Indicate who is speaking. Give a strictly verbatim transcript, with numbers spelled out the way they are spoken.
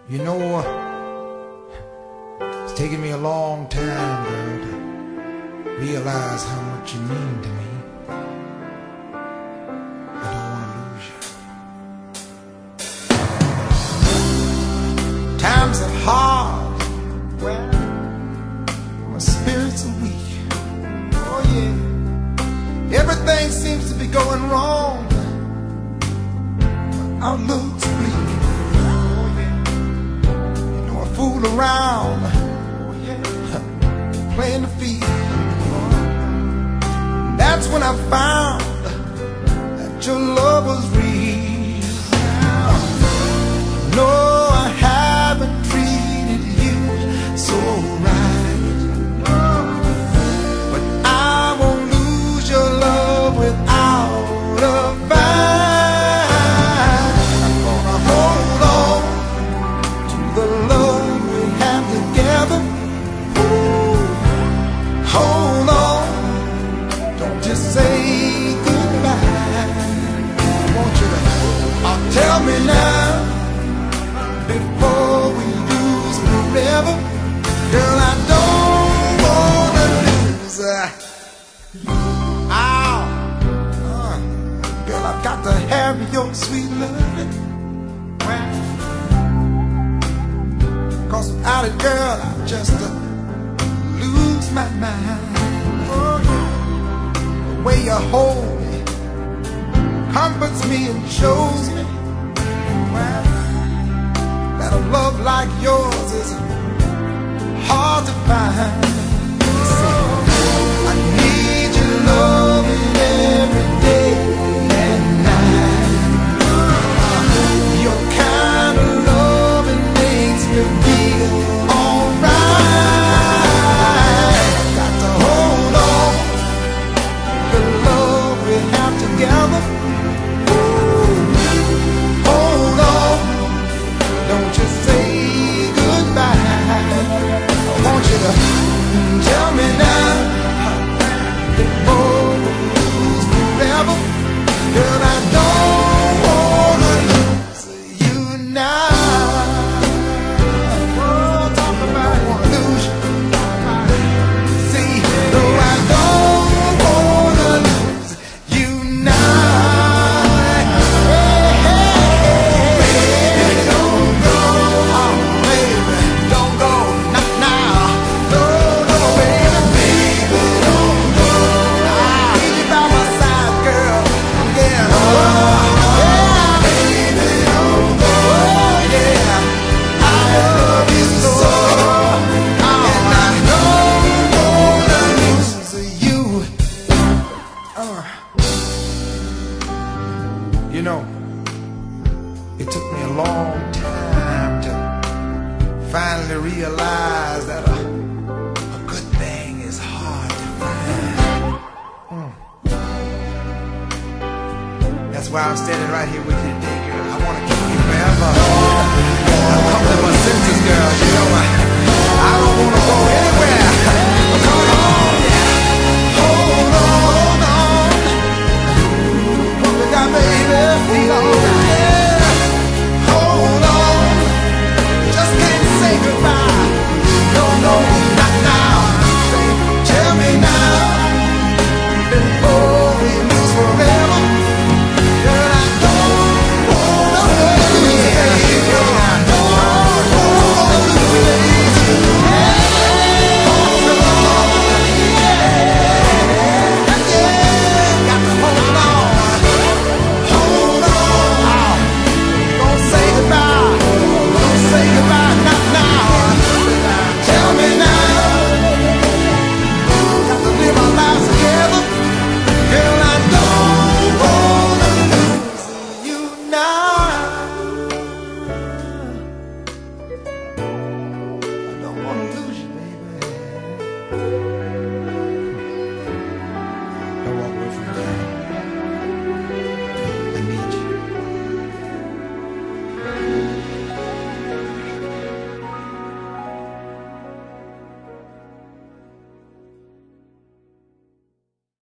Speaker 1: You know, it's taken me a long time, girl, to realize how much you mean to me. I don't want to lose you. Times are hard, well, my spirits are weak. Oh yeah, everything seems to be going wrong. My outlook's bleak. Fool around, playing the field. That's when I found that your love was real. No, I haven't treated you so right, but I won't lose your love without a fight. I'm gonna hold on to the love together. Ooh, hold on, don't just say goodbye. I want you to uh, tell me now, before we lose forever. Girl, I don't wanna lose. Uh, ow, uh, girl, I've got to have your sweet loving. Cause without it, girl, I just uh, lose my mind. Oh, yeah. The way you hold me comforts me and shows me, well, that a love like yours is hard to find. I need your loving every day and night. Your kind of loving makes me feel alright. Got to hold on to the love we have together. Ooh, hold on, don't you say goodbye. I want you to tell me now, before we lose forever. Girl, I don't wanna lose you now. You know, it took me a long time to finally realize that a, a good thing is hard to find. Mm. That's why I'm standing right here with you today, girl. I want to keep you forever. I've come to my senses, girl. You know, I, I don't want to go anywhere.